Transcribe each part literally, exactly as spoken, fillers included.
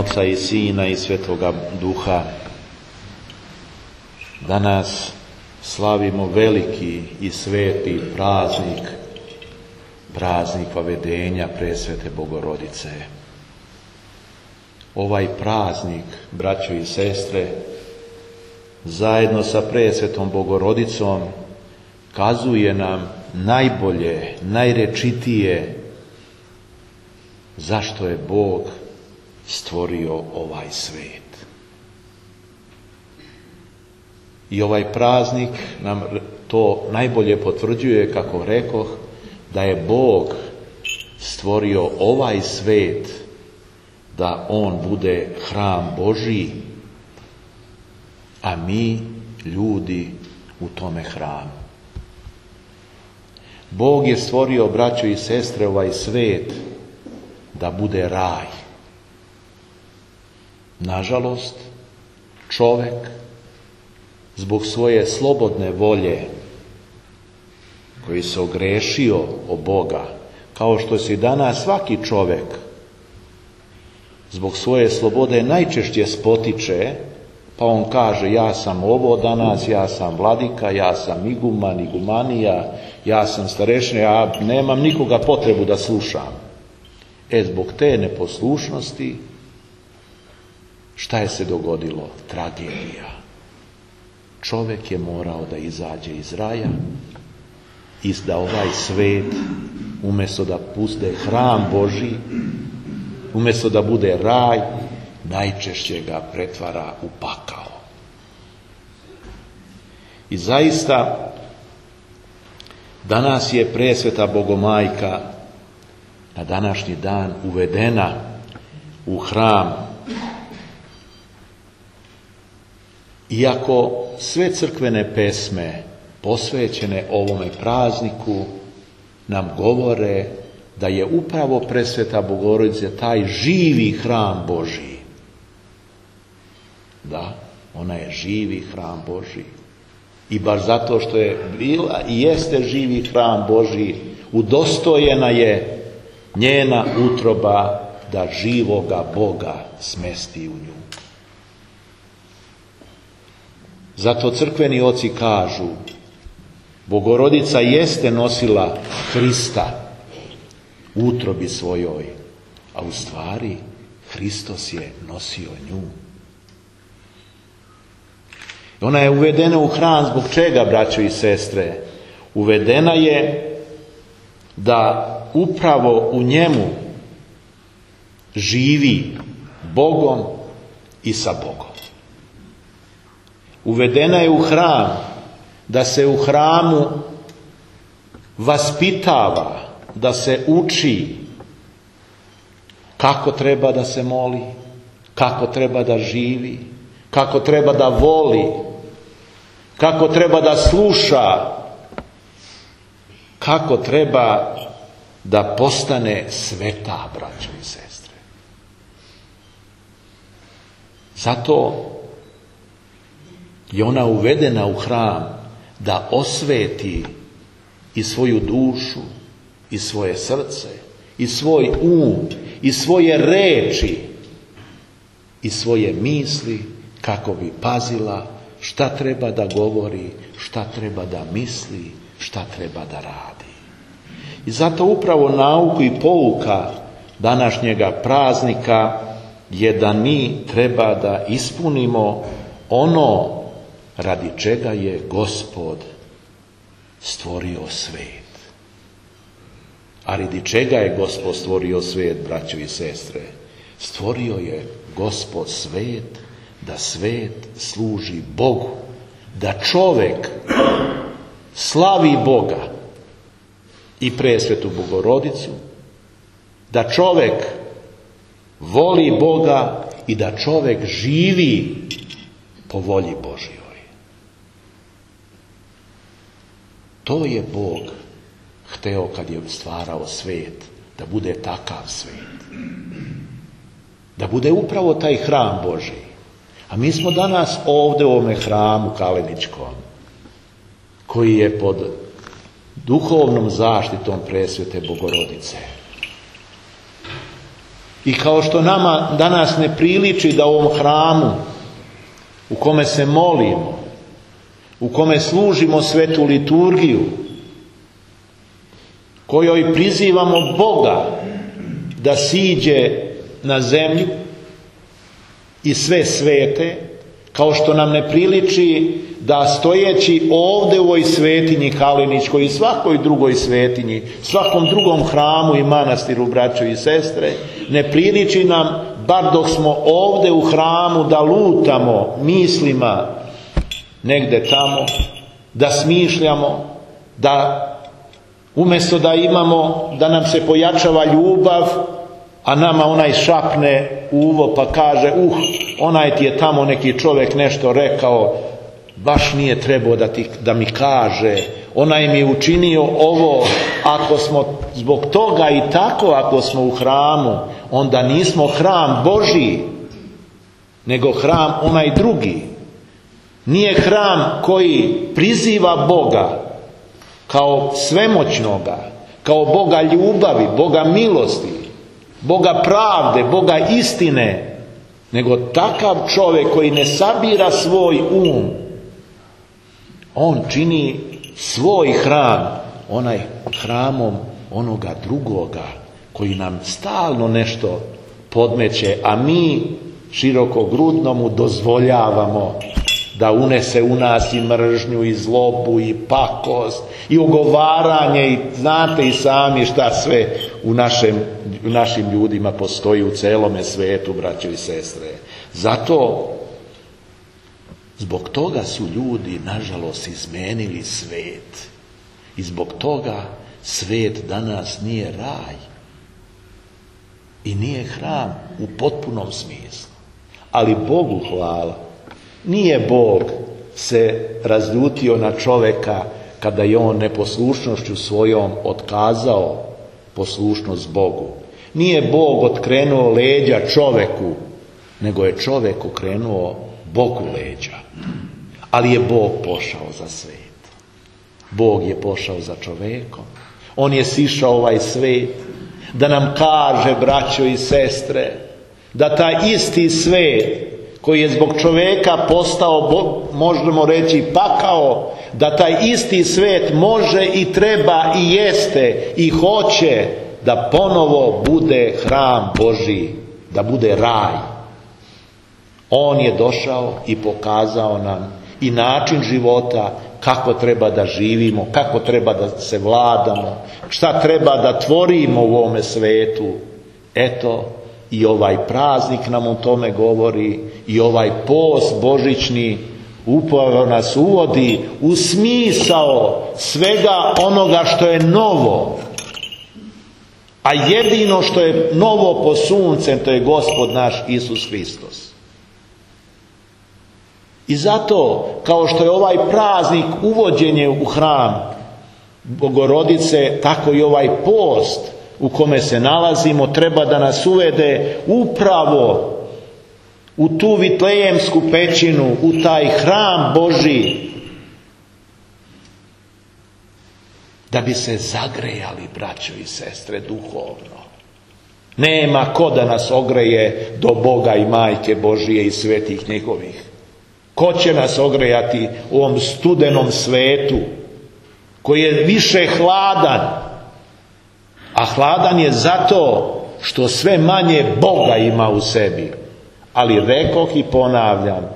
Oca i Sina i Svetoga Duha. Danas slavimo veliki i sveti praznik, praznik vavedenja Presvete Bogorodice. Ovaj praznik, braćo i sestre, zajedno sa Presvetom Bogorodicom, kazuje nam najbolje, najrečitije zašto je Bog stvorio ovaj svet. I ovaj praznik nam to najbolje potvrđuje, kako rekoh, da je Bog stvorio ovaj svet da on bude hram Božji, a mi, ljudi, u tome hramu. Bog je stvorio, braćo i sestre, ovaj svet da bude raj. Nažalost, čovek zbog svoje slobodne volje, koji se ogrešio o Boga, kao što se i danas svaki čovek zbog svoje slobode najčešće spotiče, pa on kaže: ja sam ovo danas, ja sam vladika, ja sam iguman, igumanija, ja sam starešina, ja nemam nikoga potrebu da slušam. E, zbog te neposlušnosti, šta je se dogodilo? Tragedija. Čovjek je morao da izađe iz raja i da ovaj svet, umjesto da bude hram Božji, umjesto da bude raj, najčešće ga pretvara u pakao. I zaista, danas je Presveta Bogomajka na današnji dan uvedena u hram. Iako sve crkvene pesme posvećene ovome prazniku nam govore da je upravo Presveta Bogorodica taj živi hram Božji. Da, ona je živi hram Božji. I baš zato što je bila i jeste živi hram Božji, udostojena je njena utroba da živoga Boga smesti u nju. Zato crkveni oci kažu: Bogorodica jeste nosila Hrista u utrobi svojoj, a u stvari Hristos je nosio nju. Ona je uvedena u hram zbog čega, braćo i sestre? Uvedena je da upravo u njemu živi Bogom i sa Bogom. Uvedena je u hram da se u hramu vaspitava, da se uči kako treba da se moli, kako treba da živi, kako treba da voli, kako treba da sluša, kako treba da postane sveta, braćo i sestre. Zato je ona uvedena u hram da osveti i svoju dušu, i svoje srce, i svoj um, i svoje reči, i svoje misli, kako bi pazila šta treba da govori, šta treba da misli, šta treba da radi. I zato upravo nauku i pouka današnjega praznika je da mi treba da ispunimo ono radi čega je Gospod stvorio svet. A radi čega je Gospod stvorio svet, braćo i sestre? Stvorio je Gospod svet da svet služi Bogu, da čovek slavi Boga i Presvetu Bogorodicu, da čovek voli Boga i da čovek živi po volji Božjoj. To je Bog hteo kad je stvarao svet, da bude takav svet. Da bude upravo taj hram Božji. A mi smo danas ovdje u ovome hramu Kaleničkom, koji je pod duhovnom zaštitom Presvete Bogorodice. I kao što nama danas ne priliči da u ovom hramu u kome se molimo, u kome služimo svetu liturgiju, kojoj prizivamo Boga da siđe na zemlju i sve svete, kao što nam ne priliči da stojeći ovdje u ovoj svetinji Kaleničkoj i svakoj drugoj svetinji, svakom drugom hramu i manastiru, braćo i sestre, ne priliči nam, bar dok smo ovdje u hramu, da lutamo mislima negdje tamo, da smišljamo, da umjesto da imamo, da nam se pojačava ljubav, a nama onaj šapne uvo pa kaže, uh, onaj ti je tamo neki čovjek nešto rekao, baš nije trebao da, ti, da mi kaže, onaj mi je učinio ovo. Ako smo zbog toga i tako, ako smo u hramu, onda nismo hram Božji, nego hram onaj drugi. Nije hram koji priziva Boga kao svemoćnoga, kao Boga ljubavi, Boga milosti, Boga pravde, Boga istine, nego takav čovjek koji ne sabira svoj um, on čini svoj hram, onaj hramom onoga drugoga koji nam stalno nešto podmeće, a mi širokogrudno mu dozvoljavamo da unese u nas i mržnju i zlobu i pakost i ogovaranje i znate i sami šta sve u, našem, u našim ljudima postoji u celome svetu, braćo i sestre. Zato zbog toga su ljudi nažalost izmenili svet i zbog toga svet danas nije raj i nije hram u potpunom smislu. Ali Bogu hvala, nije Bog se razljutio na čovjeka kada je on neposlušnošću svojom otkazao poslušnost Bogu. Nije Bog otkrenuo leđa čovjeku, nego je čovjek okrenuo Bogu leđa. Ali je Bog pošao za svet. Bog je pošao za čovjekom. On je sišao ovaj svet da nam kaže, braćo i sestre, da taj isti svet koji je zbog čovjeka postao, možemo reći, pakao, da taj isti svet može i treba i jeste i hoće da ponovo bude hram Božji, da bude raj. On je došao i pokazao nam i način života, kako treba da živimo, kako treba da se vladamo, šta treba da tvorimo u ovome svetu. Eto, i ovaj praznik nam o tome govori, i ovaj post božićni upravo nas uvodi u smisao svega onoga što je novo. A jedino što je novo pod suncem, to je Gospod naš Isus Hristos. I zato, kao što je ovaj praznik uvođenje u hram Bogorodice, tako i ovaj post u kome se nalazimo treba da nas uvede upravo u tu vitlejemsku pećinu, u taj hram Božji, da bi se zagrejali, braćo i sestre, duhovno. Nema ko da nas ogreje do Boga i Majke Božije i svetih njegovih. Ko će nas ogrejati u ovom studenom svetu koji je više hladan? A hladan je zato što sve manje Boga ima u sebi. Ali rekoh i ponavljam,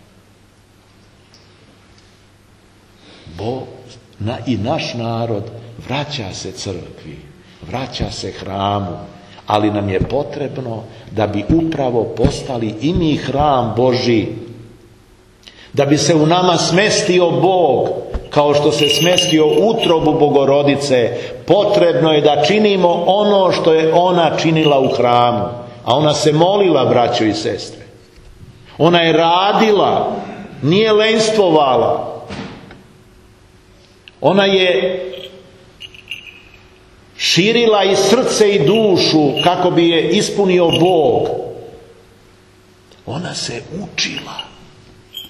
Bog na, i naš narod vraća se crkvi, vraća se hramu, ali nam je potrebno da bi upravo postali i mi hram Božji, da bi se u nama smestio Bog, kao što se smestio u utrobu Bogorodice. Potrebno je da činimo ono što je ona činila u hramu. A ona se molila, braćo i sestre. Ona je radila, nije lenstvovala. Ona je širila i srce i dušu kako bi je ispunio Bog. Ona se učila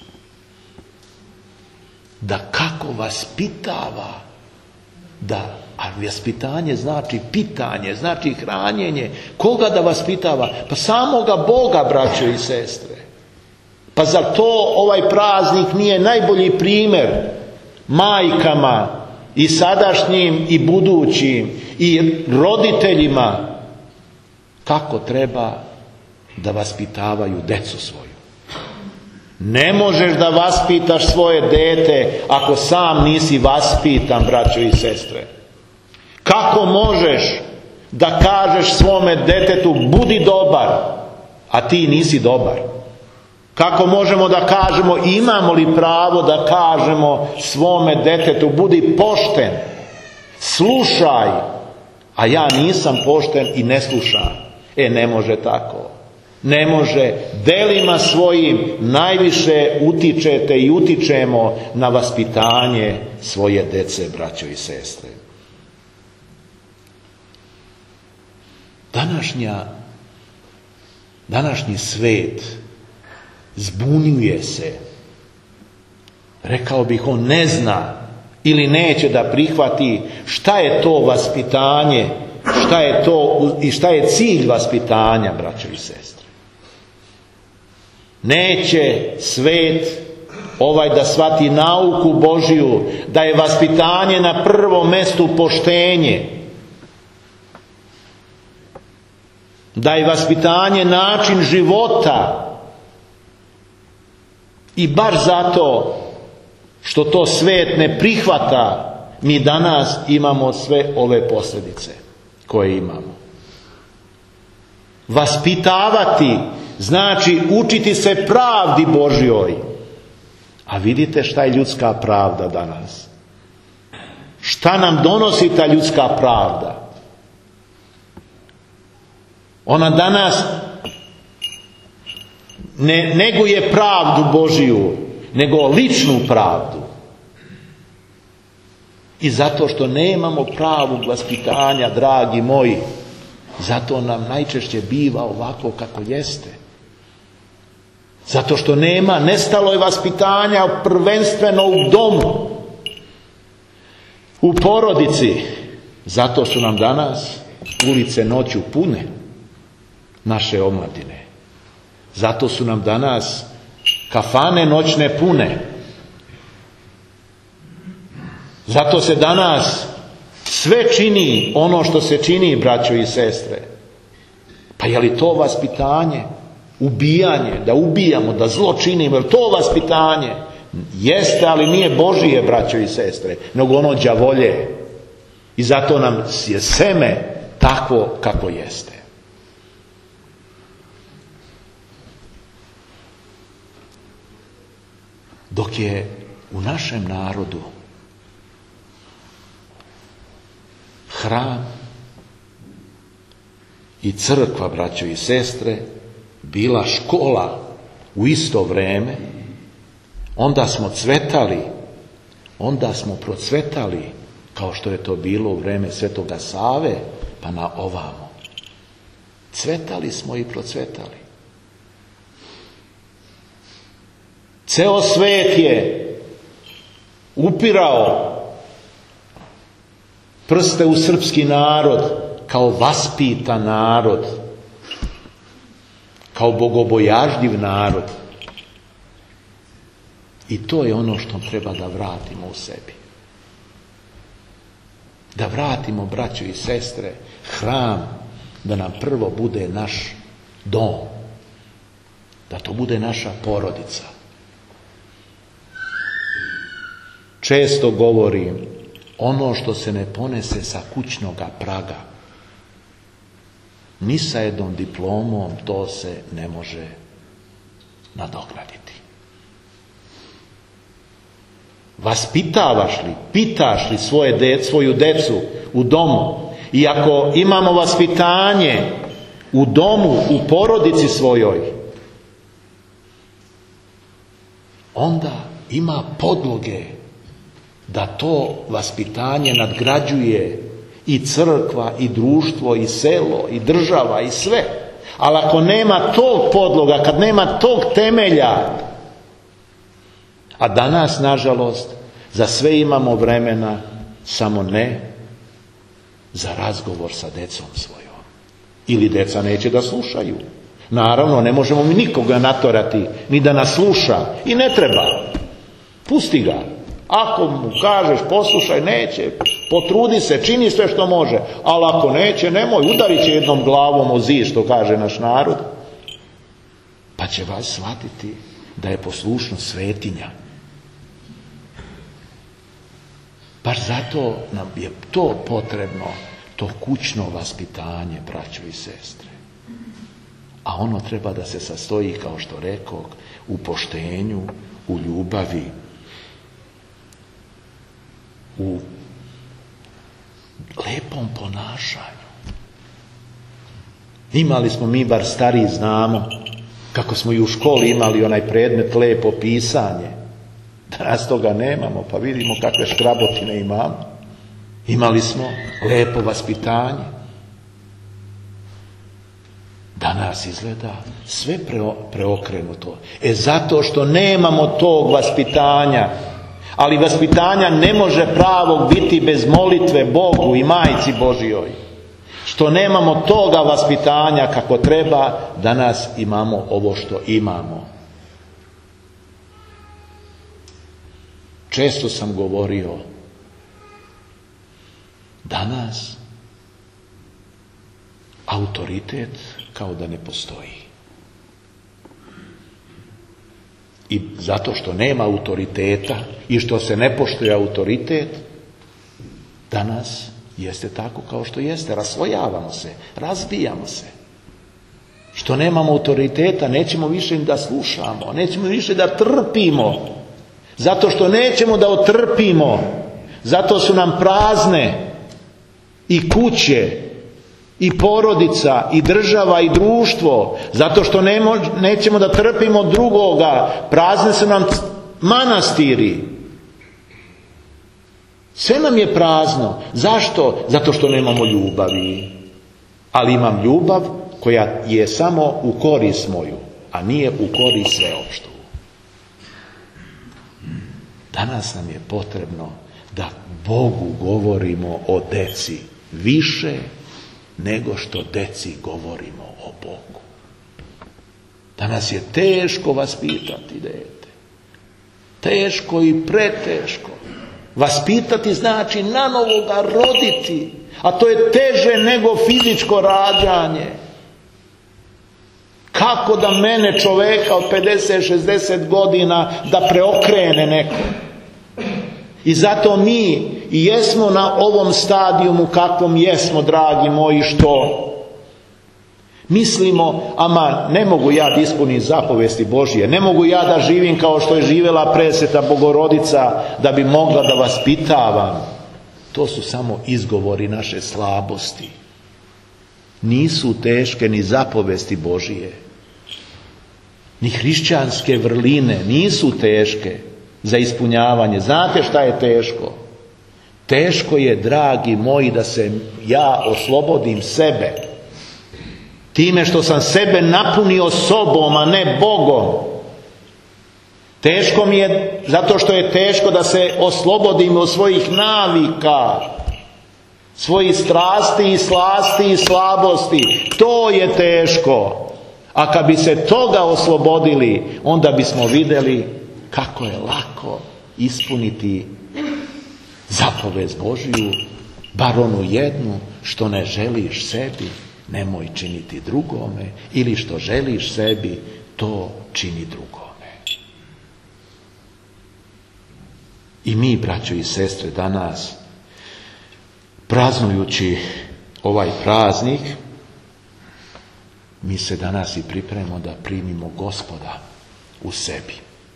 da kako vaspitava, da A vaspitanje znači pitanje, znači hranjenje. Koga da vaspitava? Pa samoga Boga, braćo i sestre. Pa zar to ovaj praznik nije najbolji primjer majkama i sadašnjim i budućim i roditeljima kako treba da vaspitavaju decu svoju? Ne možeš da vaspitaš svoje dete ako sam nisi vaspitan, braćo i sestre. Kako možeš da kažeš svome detetu budi dobar, a ti nisi dobar? Kako možemo da kažemo, imamo li pravo da kažemo svome detetu budi pošten, slušaj, a ja nisam pošten i ne slušam? E, ne može tako. Ne može. Delima svojim najviše utičete i utičemo na vaspitanje svoje dece, braćo i sestre. Današnja, današnji svet zbunjuje se. Rekao bih, on ne zna ili neće da prihvati šta je to vaspitanje, šta je to i šta je cilj vaspitanja, braćo i sestre. Neće svet ovaj da shvati nauku Božiju, da je vaspitanje na prvom mestu poštenje, da je vaspitanje način života. I baš zato što to svet ne prihvata, mi danas imamo sve ove posljedice koje imamo. Vaspitavati znači učiti se pravdi Božjoj. A vidite šta je ljudska pravda danas. Šta nam donosi ta ljudska pravda? Ona danas ne neguje pravdu Božiju, nego ličnu pravdu. I zato što nemamo pravog vaspitanja, dragi moji, zato nam najčešće biva ovako kako jeste. Zato što nema, nestalo je vaspitanja prvenstveno u domu, u porodici. Zato su nam danas ulice noću pune naše omladine. Zato su nam danas kafane noćne pune. Zato se danas sve čini ono što se čini, braćo i sestre. Pa je li to vaspitanje? Ubijanje, da ubijamo, da zlo činimo, je li to vaspitanje? Jeste, ali nije Božije, braćo i sestre, nego ono đavolje. I zato nam je seme takvo kako jeste. Dok je u našem narodu hram i crkva, braćo i sestre, bila škola u isto vrijeme, onda smo cvetali, onda smo procvetali, kao što je to bilo u vrijeme Svetoga Save, pa na ovamo. Cvetali smo i procvetali. Ceo svet je upirao prste u srpski narod kao vaspitan narod, kao bogobojažljiv narod. I to je ono što treba da vratimo u sebi. Da vratimo, braćo i sestre, hram, da nam prvo bude naš dom. Da to bude naša porodica. Često govorim, ono što se ne ponese sa kućnoga praga, ni sa jednom diplomom to se ne može nadoknaditi. Vaspitavaš li, pitaš li svoje de, svoju decu u domu, i ako imamo vaspitanje u domu, u porodici svojoj, onda ima podloge da to vaspitanje nadgrađuje i crkva, i društvo, i selo, i država, i sve. Ali ako nema tog podloga, kad nema tog temelja, a danas, nažalost, za sve imamo vremena, samo ne za razgovor sa decom svojom. Ili deca neće da slušaju. Naravno, ne možemo mi nikoga natorati, ni da nas sluša. I ne treba. Pusti ga. Ako mu kažeš poslušaj, neće. Potrudi se, čini sve što može. Ali ako neće, nemoj. Udarit će jednom glavom o zid, što kaže naš narod. Pa će vas shvatiti da je poslušnost svetinja. Baš zato nam je to potrebno, to kućno vaspitanje, braćo i sestre. A ono treba da se sastoji, kao što rekoh, u poštenju, u ljubavi, u lepom ponašanju. Imali smo, mi bar stariji znamo, kako smo i u školi imali onaj predmet lepo pisanje. Danas toga nemamo, pa vidimo kakve škrabotine imamo. Imali smo lepo vaspitanje. Danas izgleda sve preokrenuto. E zato što nemamo tog vaspitanja. Ali vaspitanja ne može pravog biti bez molitve Bogu i Majci Božjoj. Što nemamo toga vaspitanja kako treba, danas imamo ovo što imamo. Često sam govorio, danas autoritet kao da ne postoji. I zato što nema autoriteta i što se ne poštuje autoritet, danas jeste tako kao što jeste. Raslojavamo se, razbijamo se. Što nemamo autoriteta, nećemo više da slušamo, nećemo više da trpimo. Zato što nećemo da otrpimo. Zato su nam prazne i kuće, i porodica, i država, i društvo. Zato što nemo, nećemo da trpimo drugoga. Prazne su nam manastiri. Sve nam je prazno. Zašto? Zato što nemamo ljubavi. Ali imam ljubav koja je samo u korist moju, a nije u korist sveopštu. Danas nam je potrebno da Bogu govorimo o deci više nego što deci govorimo o Bogu. Danas je teško vaspitati dete. Teško i preteško. Vaspitati znači nanovo ga roditi, a to je teže nego fizičko rađanje. Kako da mene, čoveka od pedeset šezdeset godina, da preokrene neko? I zato mi i jesmo na ovom stadijumu kakvom jesmo, dragi moji, što mislimo, ama ne mogu ja da ispunim zapovesti Božje, ne mogu ja da živim kao što je živjela presveta Bogorodica, da bi mogla da vaspitavam. To su samo izgovori naše slabosti. Nisu teške ni zapovesti Božije, ni hrišćanske vrline nisu teške za ispunjavanje. Znate šta je teško? Teško je, dragi moji, da se ja oslobodim sebe. Time što sam sebe napunio sobom, a ne Bogom. Teško mi je zato što je teško da se oslobodim od svojih navika, svojih strasti i slasti i slabosti. To je teško. A kad bi se toga oslobodili, onda bismo vidjeli kako je lako ispuniti zapovest Božju, bar onu jednu, što ne želiš sebi, nemoj činiti drugome, ili što želiš sebi, to čini drugome. I mi, braćo i sestre, danas, praznujući ovaj praznik, mi se danas i pripremamo da primimo Gospoda u sebi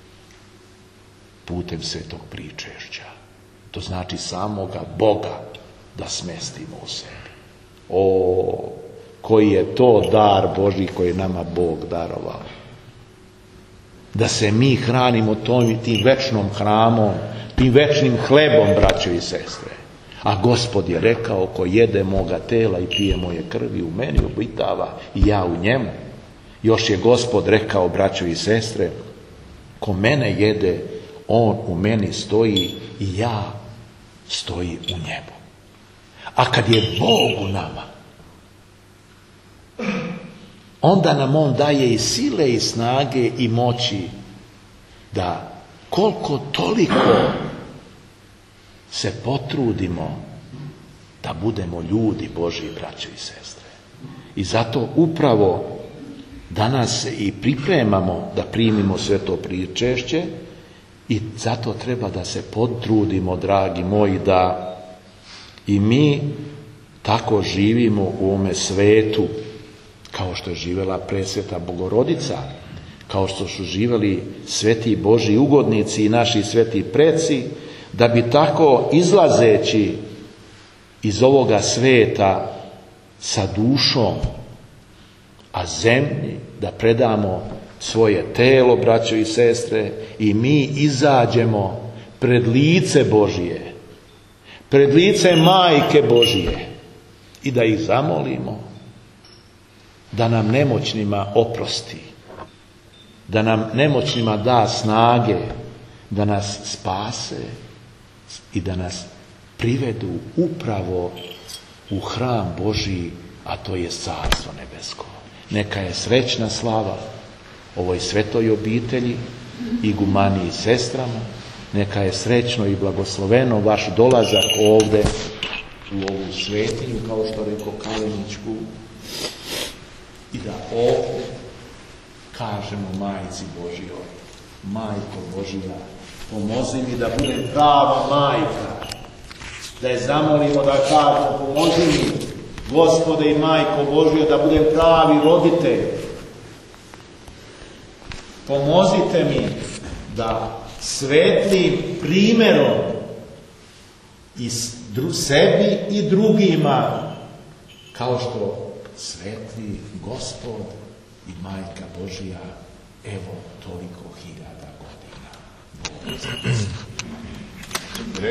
putem svetog pričešća. To znači samoga Boga da smestimo u sebi. O, koji je to dar Božji koji je nama Bog darovao. Da se mi hranimo tom, tim večnom hramom, tim večnim hlebom, braćo i sestre. A Gospod je rekao, ko jede moga tela i pije moje krvi, u meni obitava i ja u njemu. Još je Gospod rekao, braćo i sestre, ko mene jede, on u meni stoji i ja stoji u njemu. A kad je Bog u nama, onda nam On daje i sile i snage i moći da koliko toliko se potrudimo da budemo ljudi Božji, braćo i sestre. I zato upravo danas se i pripremamo da primimo sve to pričešće i zato treba da se potrudimo, dragi moji, da i mi tako živimo u ovome svetu kao što je živjela presveta Bogorodica, kao što su živjeli sveti Božji ugodnici i naši sveti preci, da bi tako izlazeći iz ovoga sveta sa dušom, a zemlji da predamo svoje telo, braćo i sestre, i mi izađemo pred lice Božije, pred lice Majke Božije i da ih zamolimo da nam nemoćnima oprosti, da nam nemoćnima da snage, da nas spase i da nas privedu upravo u hram Božji, a to je Carstvo nebesko. Neka je srećna slava ovoj svetoj obitelji, igumaniji i sestrama, neka je srećno i blagosloveno vaš dolazak ovde u ovu svetinju, kao što rekao Kaleničku, i da ovdje kažemo Majci Božjoj: Majko Božja, pomozi mi da budem prava majka, da je zamolimo da kažemo: pomozi mi, Gospode i Majko Božja, da budem pravi roditelj. Pomozite mi da svetlim primjerom i sebi i drugima, kao što svetli Gospod i Majka Božja, evo toliko hiljada godina.